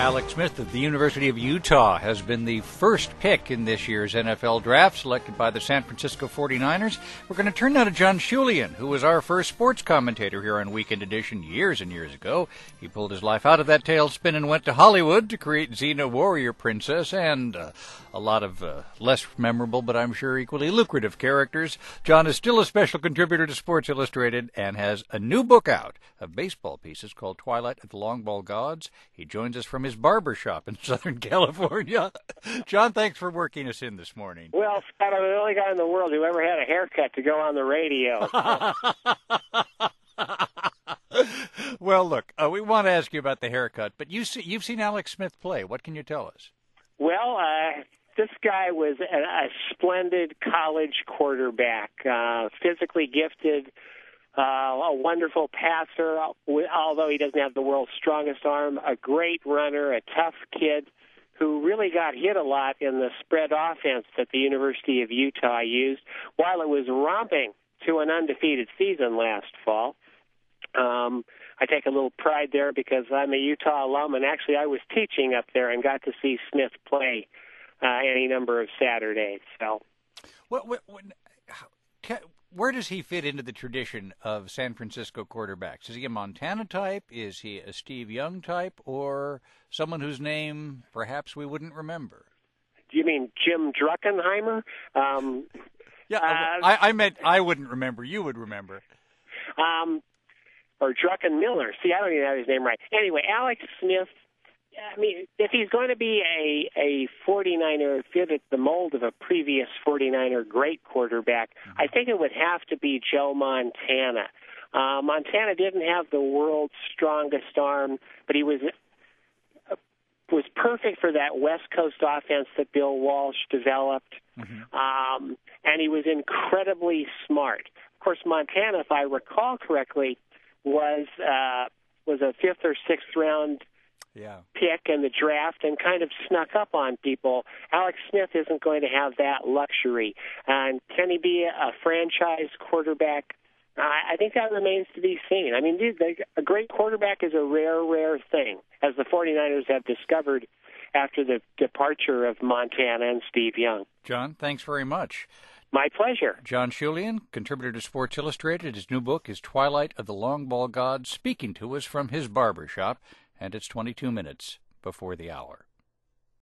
Alex Smith of the University of Utah has been the first pick in this year's NFL draft, selected by the San Francisco 49ers. We're going to turn now to John Schulian, who was our first sports commentator here on Weekend Edition years and years ago. He pulled his life out of that tailspin and went to Hollywood to create Xena Warrior Princess and a lot of less memorable but I'm sure equally lucrative characters. John is still a special contributor to Sports Illustrated and has a new book out of baseball pieces called Twilight of the Long Ball Gods. He joins us from his barber shop in Southern California. John, thanks for working us in this morning. Well, Scott, I'm the only guy in the world who ever had a haircut to go on the radio. Well, look, we want to ask you about the haircut, but you've seen Alex Smith play. What can you tell us? Well, this guy was a splendid college quarterback, physically gifted, a wonderful passer, although he doesn't have the world's strongest arm, a great runner, a tough kid who really got hit a lot in the spread offense that the University of Utah used while it was romping to an undefeated season last fall. I take a little pride there because I'm a Utah alum, and actually I was teaching up there and got to see Smith play any number of Saturdays. So, where does he fit into the tradition of San Francisco quarterbacks? Is he a Montana type? Is he a Steve Young type? Or someone whose name perhaps we wouldn't remember? Do you mean Jim Druckenheimer? I meant I wouldn't remember. You would remember. Or Druckenmiller. See, I don't even have his name right. Anyway, Alex Smith, I mean, if he's going to be a 49er, fit at the mold of a previous 49er great quarterback, I think it would have to be Joe Montana. Montana didn't have the world's strongest arm, but he was perfect for that West Coast offense that Bill Walsh developed, and he was incredibly smart. Of course, Montana, if I recall correctly, was a fifth or sixth round pick in the draft and kind of snuck up on people. Alex Smith isn't going to have that luxury. And can he be a franchise quarterback? I think that remains to be seen. I mean, a great quarterback is a rare thing, as the 49ers have discovered after the departure of Montana and Steve Young. John, thanks very much. My pleasure. John Schulian, contributor to Sports Illustrated. His new book is Twilight of the Long Ball Gods, speaking to us from his barber shop, and it's 22 minutes before the hour.